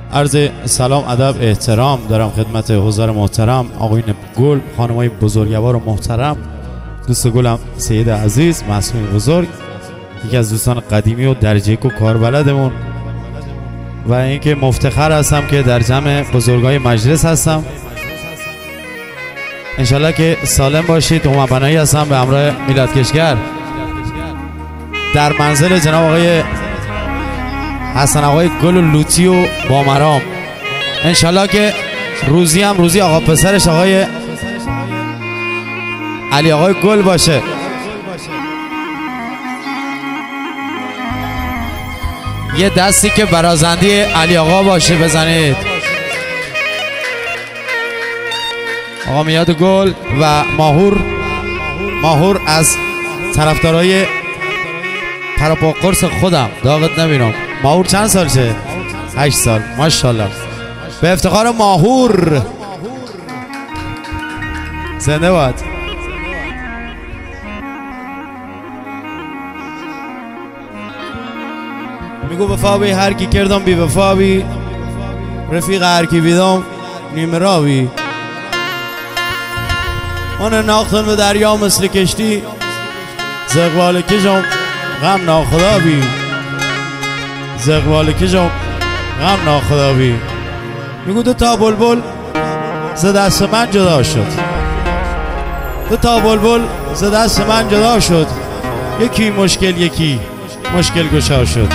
عرض سلام ادب احترام دارم خدمت حضار محترم آقایون گل، خانمای بزرگوار و محترم، دوست گلم سید عزیز، معصوم بزرگ، یکی از دوستان قدیمی و درجه یک و کاربلدمون، و اینکه مفتخر هستم که در جمع بزرگای مجلس هستم. انشالله که سالم باشید. هما بنایی هستم به همراه میلادکشگر در منزل جناب آقای حسن آقای گل و لوتی و بامرام. انشالله که روزی هم روزی آقا پسرش آقای علی آقای گل باشه. یه دستی که برازندی علی آقا باشه بزنید. آقا میاد گل و ماهور از طرفدارای پراپا قرص خودم داغت نبینم. ماهور چند سال شه؟ 8 سال. ماشاءالله. به افتخار ماهور زنده باد. میگو وفا بی هر کی کردم بی وفا بی، رفیق هر کی بیدم نیمه راوی. من ناختن به دریا مثل کشتی، زقبال کشم غم ناخدا بی، زقبال کشم غم ناخدا بی. میگو دو تا بلبل ز دست من جدا شد، دو تا بلبل ز دست من جدا شد، یکی مشکل گشا شد.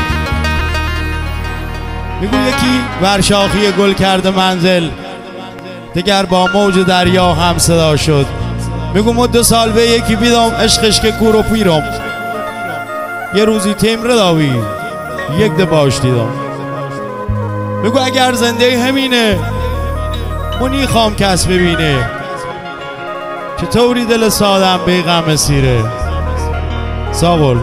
میگو یکی بر شاخی گل کرده منزل، دگر با موج دریا هم صدا شد. میگو مد 2 سال به یکی بیدم، عشقش که کور و پیرم، یه روزی تمره داوی یک ده باش دیدم. میگو اگر زنده همینه منی خام کس ببینه، چطوری دل سادم به غم سیره. ساول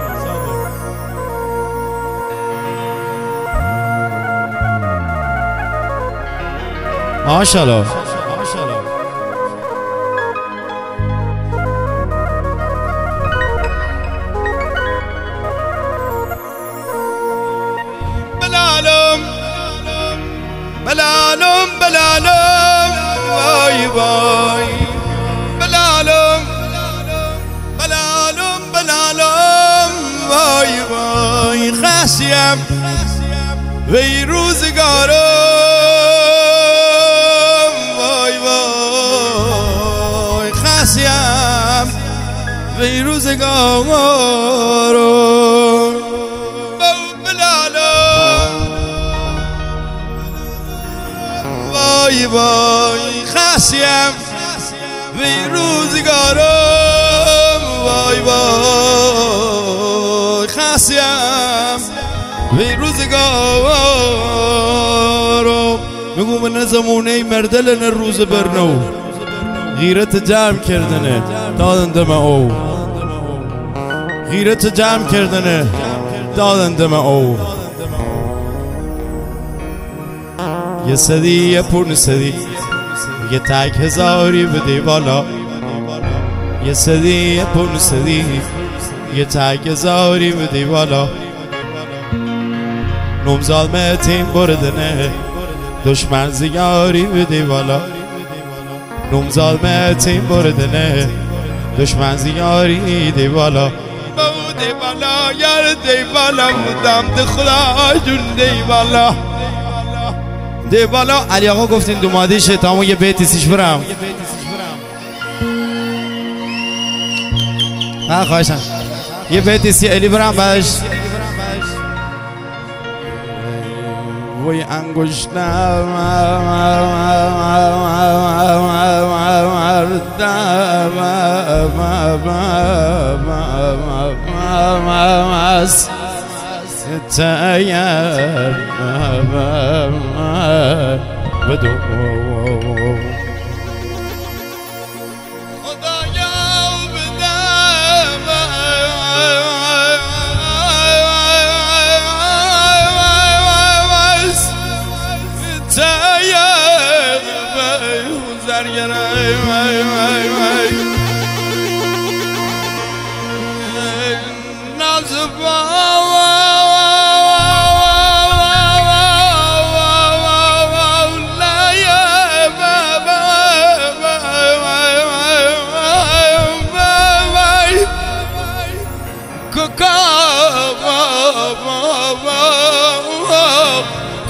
ماشاءالله. بلالم وای وای، بلالم وای وای، خسیم وی روزگارم وای وای، خسیم وی روزگارم. وای وای، خسیم وی روزگارم وای وای، خسیم وی روزگارم. میگو من زمونه مردل نه روز برنو، غیرت جمع کردنه دادندم او، غیرت جمع کردنه دادندم او. یه صدی یه پون صدی یه تک هزاری بده بالا، یه صدی یه پون صدی یه تک هزاری بده بالا. نمزاد متین بردنه دشمن زیاری بده بالا، نمزاد متین بردنه دشمن زیاری دی بالا. بوده بالا یار دی بالا، بودم ده خدا جون دی بالا دی بالا. علی آقا گفتین دو مادیشه تا همون یه بیتی سیش برم. خواهشم یه بیتی سی علی برم بعدش وی انگشتم تایر بدو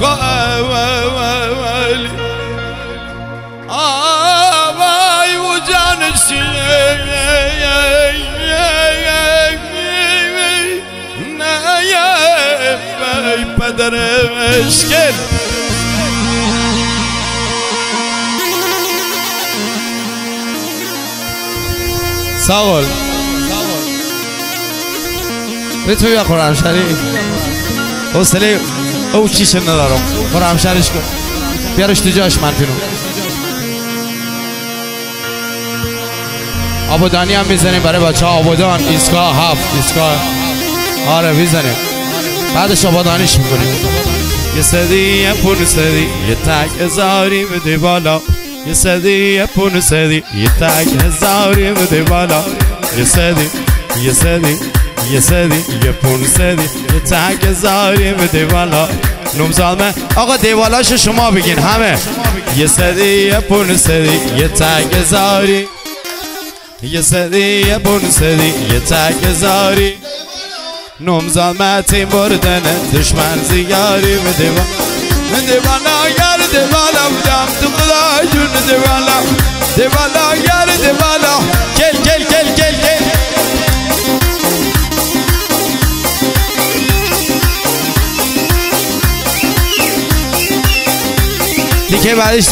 آوای و جانشی نه پدر اشکل ساول بتو یا قرآن شریف حوصله او چیش ندارم قرآن شریف کن بیارش تو جاش منفینو آبادانی هم میزنیم برای بچه ها آبادان ایستگاه 7 ایستگاه آره میزنیم بعدش آبادانیش میکنیم یه صدی یه پون صدی یه تک هزاری بده بالا یه صدی یه پون صدی یه تک هزاری بده بالا یه صدی یه صدی یه صدی یه پون صدی یه تک هزاری بده بالا نمزالمه آقا دیوالاشو شما بگین همه یه صدی یه پون صدی یه تک هزاری یه صدی یه پون صدی یه تک هزاری نمزال متین بردنه دشمن زیاری بده بالا یار ده بالا بودم تو خدا جون ده بالا یار ده بالا گل گل گل گل گل دیگه بعدش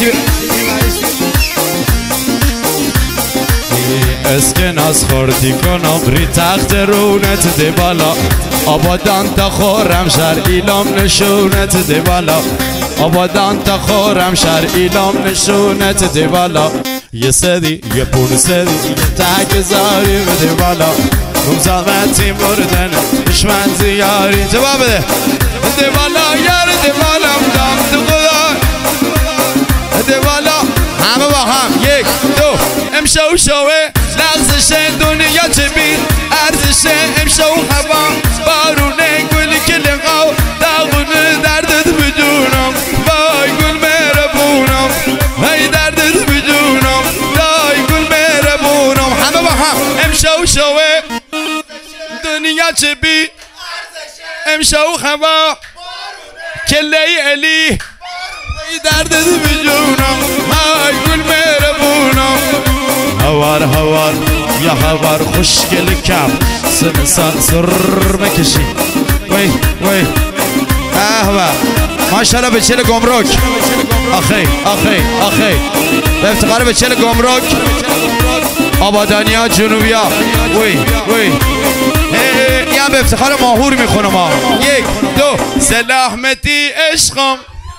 اسکناس خوردی کنم ری تخت رونت ده بالا آبادان تا خورم شهر ایلام نشونت ده بالا آبادان تا خورم شهر ایلام نشونت ده بالا یه صدی یه پون صدی یه تک زاری بده بالا نمزامتی بردن دشمن زیاری جواب بده ده بالا یار ده بالا بودم تو خدا ده بالا همه با هم یک دو امشو شوه لغزش دنیا چه بید ارزش امشو هوا بارونه گل کلقاو داغونه دردت بدونم وای گل مهربونم وای دردت بدونم وای گل مهربونم همه با هم امشو شوه دنیا چه بید امشو هوا کلی علی وای دردت بدونم وای گل مهربونم هوار هوار یا هوار خوشگل کم سنسان سر مکشی وی وی احوا ماشاءالله به چل گمرک آخی آخی آخی به افتخار به چل گمرک آبادانی ها جنوبی ها وی وی یا به افتخار ماهور میخونم ها یک دو سلاحمتی عشقم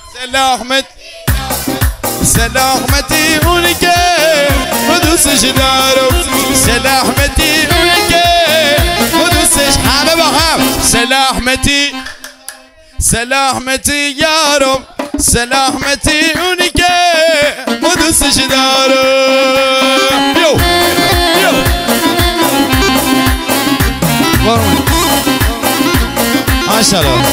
سلاحمتی اونی که و دوستش دارم سلاحمتی اونی که و دوستش همه با هم سلاحمتی یارم سلاحمتی اونی که و دوستش دارم یو یو ماشاءالله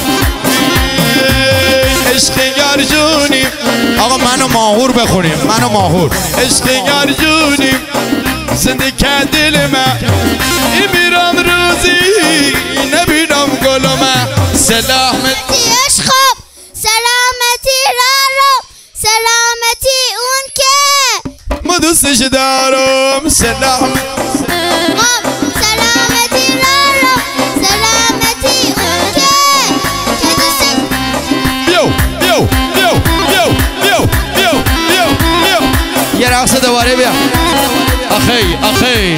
عشق یار جونیم آقا منو ماهور بخونیم منو ماهور عشق یار جونیم زنده که دل من میرم روزی نبینم گلم سلامتی عشقم سلامتی رارم سلامتی اون که ما دوستش دارم سلامتی رارم سلامتی اون که یه رقص دوباره بیا آخی آخی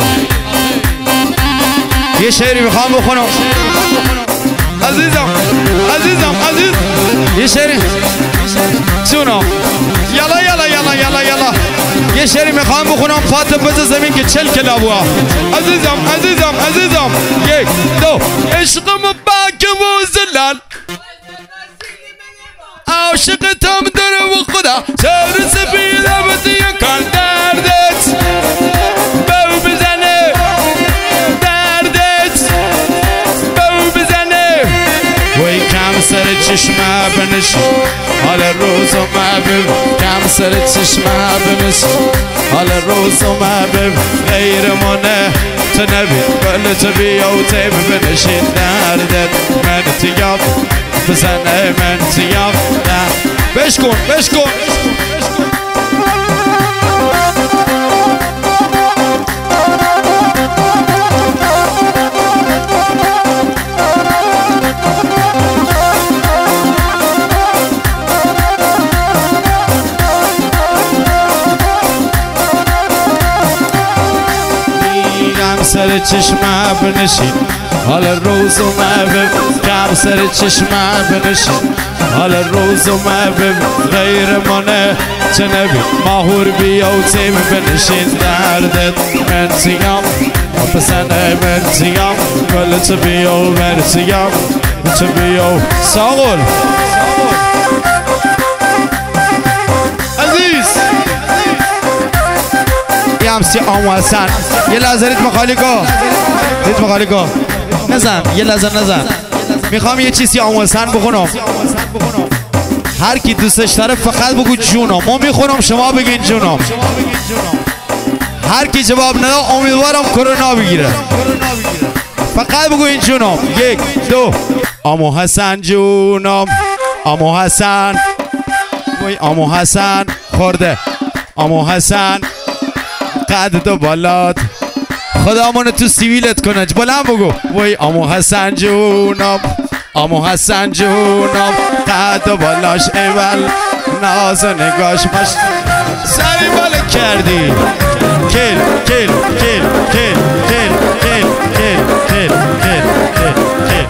یه شعری میخوام بخونم عزیزم عزیز یه شعری سونو یلا یلا یلا یلا یلا یه شعری میخوام بخونم پات بز زمین که 40 کلابوها عزیزم یک دو عشقم باک و زلال عاشقتم داره و خدا سر سفیدم دیگه کن دردت بو بزنه وی کم سر چشمه بنشی حال روزو مبب کم سر چشمه بنشی حال روزو مبب غیر منه تو نبی بله تو بیا و تیب بنشی دردت من تیاب بزنه من سیام بشکن بشکن سر چشمه بنشین حال روز و مبب کم سر چشمه بنشین حال روز و مبب غیر منه چه نبی ماهور بیا و تیم بنشین دردت من سیام بسنه من سیام گلت بیا و من سیام چه بیا ساغل عزیز یامسی آموزن یه لحظه ریتم خالی کن ریتم خالی کن نزن یه لحظه نزن میخوام یه چیزی آموزن بخونم هر کی دوستش داره فقط بگو جونم ما میخونم شما بگین جونم هر کی جواب نده امیدوارم کرونا بگیره فقط بگو این جونم یک دو امو حسن جونم امو حسن وای امو حسن خورده امو حسن قد دو بالات خدا منو تو سیویلت کنه بلند بگو وای امو حسن جونم امو حسن جونم قد و بالاش اول ناز و نگاش مش سری بالا کردی کل کل کل کل کل کل کل کل کل کل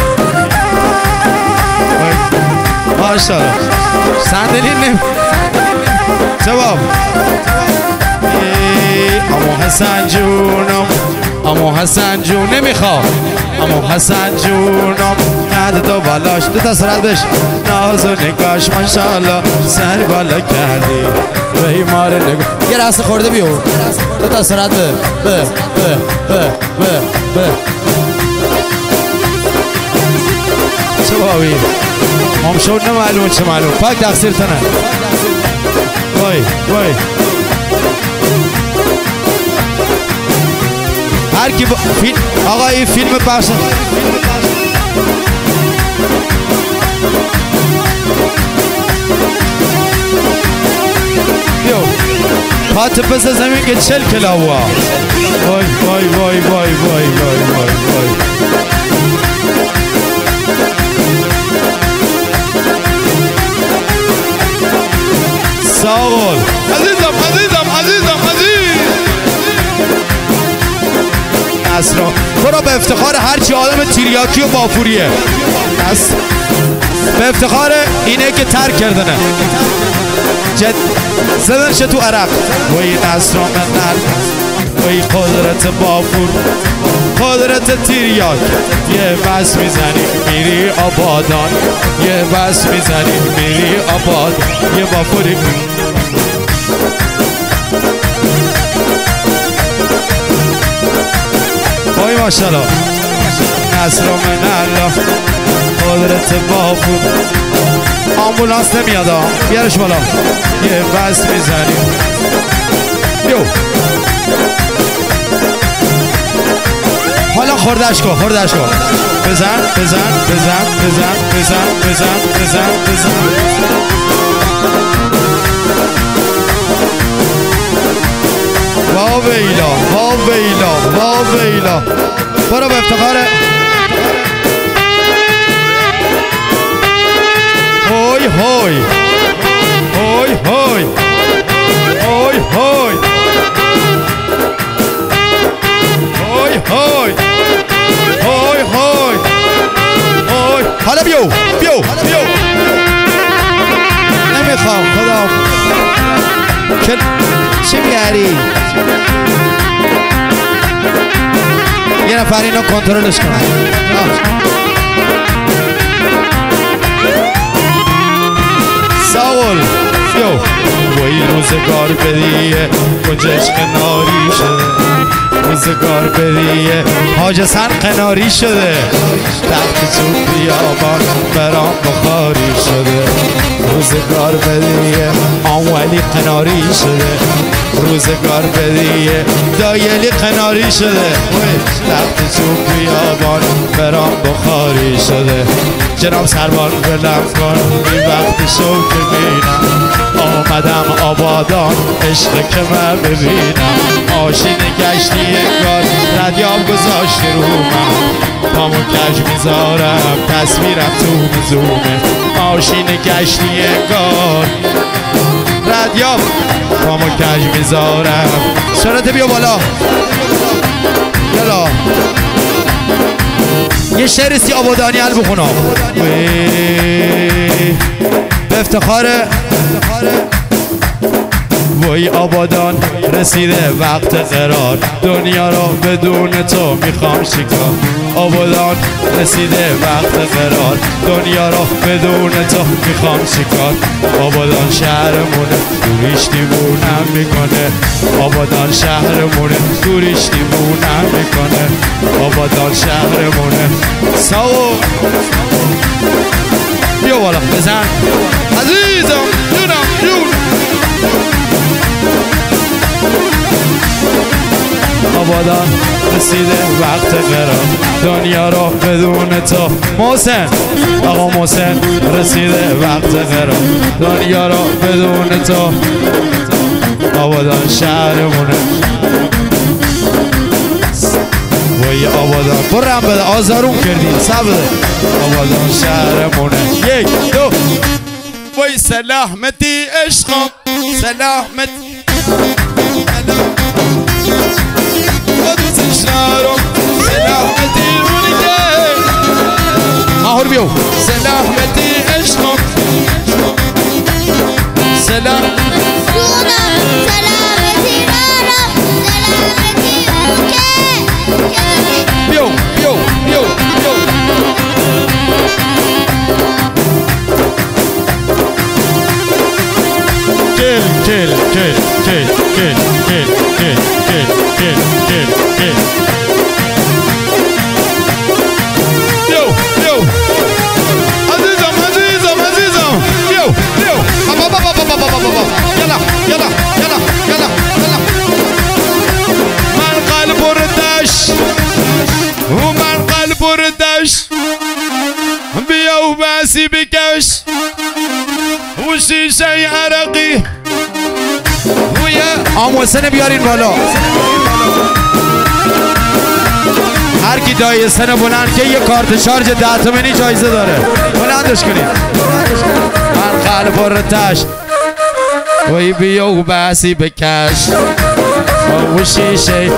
ماشاءالله صندلی نیم جواب امو حسن جونم امو حسن جون نمیخوام امو حسن جونم قد دو بالاش دو تا سرت بش ناز و نگاش ماشاءالله سر بالا کردی به ایمار نگاه یه رست خورده بیو دو تا سرت به چه باوی هم شد نمعلوم چه معلوم پاک تقصیر تنه وای وای هر کی فیلم آقا این فیلم پخش بیو پات پس زمین که 40 کلاوا وای وای وای وای وای وای وای وای ساغل عزیزم عزیزم عزیزم عزیز اسرا برو به افتخار هرچی آدم تیریاکی و بافوریه به افتخار اینه که ترک کردنه جد زدنش تو عرق وی نصر من وی قدرت بافور قدرت تیریاک یه بس میزنی میری آبادان یه بس میزنی میری آباد یه بافوری وای ماشاءالله نصر من الله قدرت بافور آمبولانس نمیاد بیارش بالا یه بس میزنیم یو حالا خوردش کن خوردش کن بزن بزن بزن بزن بزن بزن بزن بزن وا ویلا وا ویلا وا ویلا برو به افتخار هوی هوی هوی هوی هوی هوی هوی هوی هوی هوی هوی حالا بیو بیو بیو نمیخوام خدا چی میاری یه نفر اینو کنترلش کنه ساول یو وای روزگار بدیه گنجش قناری شده روزگار بدیه حاج حسن قناری شده تخت چوب بیابان برام بخاری شده روزگار بدیه آم ولی قناری شده روزگار بدیه دایلی قناری شده لخت چوب بیابان برام بخاری شده جناب سربان بلم کن این وقت شو که بینم آمدم آبادان عشق که من ببینم ماشین گشتی انگار ردیاب گذاشته رو من پامو کج میذارم تصویرم تو زومه ماشین گشتی انگار ردیاب پامو کج میذارم سرعت بیا بالا یلا یه شعر سی آبادانی حل بخونم به افتخار وای آبادان رسیده وقت قرار دنیا رو بدون تو میخوام شکار آبادان رسیده وقت قرار دنیا رو بدون تو میخوام شکار آبادان شهرمونه دوریش دیوونم میکنه آبادان شهرمونه دوریش دیوونم میکنه آبادان شهرمونه ساو بیا بالا بزن عزیزم جونم جون آبادان رسیده وقت قرار دنیا رو بدون تو محسن آقا محسن رسیده وقت قرار دنیا رو بدون تو آبادان شهرمونه وای آبادان برم بده آزاروم کردی سبده آبادان شهرمونه یک دو وای سلامتی عشقم سلامتی شهرم سلامتی اونیه آهور بیو سلامتی عشقم سلام سلامتی رارم سلامتی اونکه بیو بیو بیو بیو کل کل کل کل کل کل کل کل کل کل بیو بیو عزیزم عزیزم عزیزم بیو بیو بابا یلا یلا یلا یلا یلا من قلب ردش و من قلب ردش بیا و بسی بکش و شیشه عرقی آم حسین بیارین بالا هر کی دایه سن بلند که یه کارت شارژ 10 تومانی جایزه داره بلندش کنید من قلب رتش وی بیا و بسی بکش و شیشه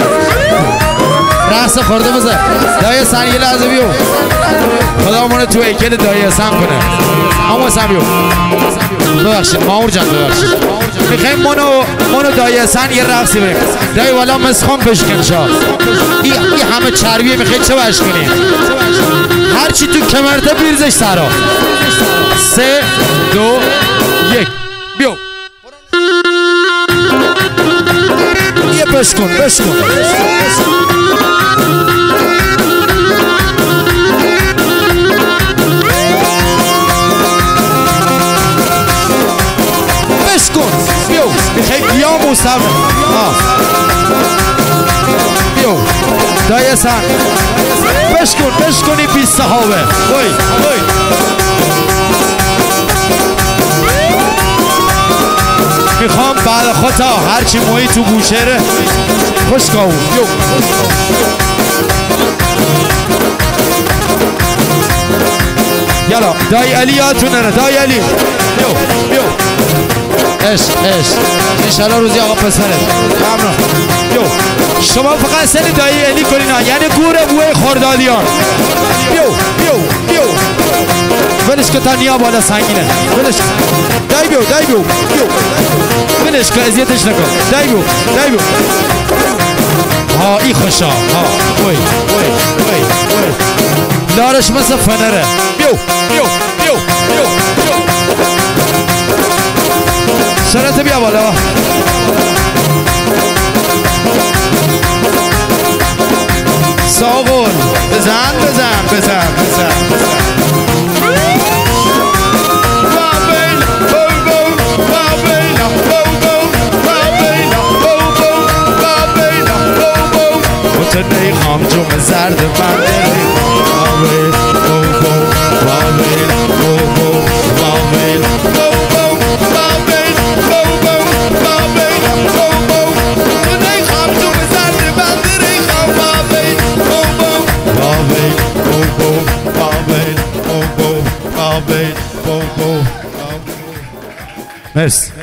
رقص خورده بزن دایه سن یه لحظه بیو خدا مونه تو ایکل دایه سن کنه آم حسین بیو ببخشید ماور جان ببخشید میخوایم منو دایه سن یه رقصی بریم دایی والا مسخون بشکن شا این همه چربیه میخواید چه بش کنیم هرچی تو کمرته بیرزش سرا 3 2 1 بیو یه بشکن بشکن میخوایی بیا موسم بیو دایه سن بشکنی بی صحابه وی وی میخوام بعد خطا هرچی مویی تو بوشهره خوشگاهو بیو یالا دای علی یادتون نره دای علی بیو بیو عشق انشالله روزی آقا پسرت ممنون بیو شما فقط سن دایی علی کنین ها یعنی گوره بوی خوردادیان بیو ولش که تا نیا بالا سنگینه ولش دای بیو ولش که اذیتش نکن دای بیو ها ای خوشا ها وی دارش مثل فنره بیو سرعت بیا بالا ساغون بزن تو نیخام جون زرد من دریخام بابیل بابو بابیل بابو بابیل بابو بابیل بابو بابیل بابو تو نیخام جون زرد من دریخام بابیل بابو بابیل بابو بابیل بابو بابیل بابو. مرسی.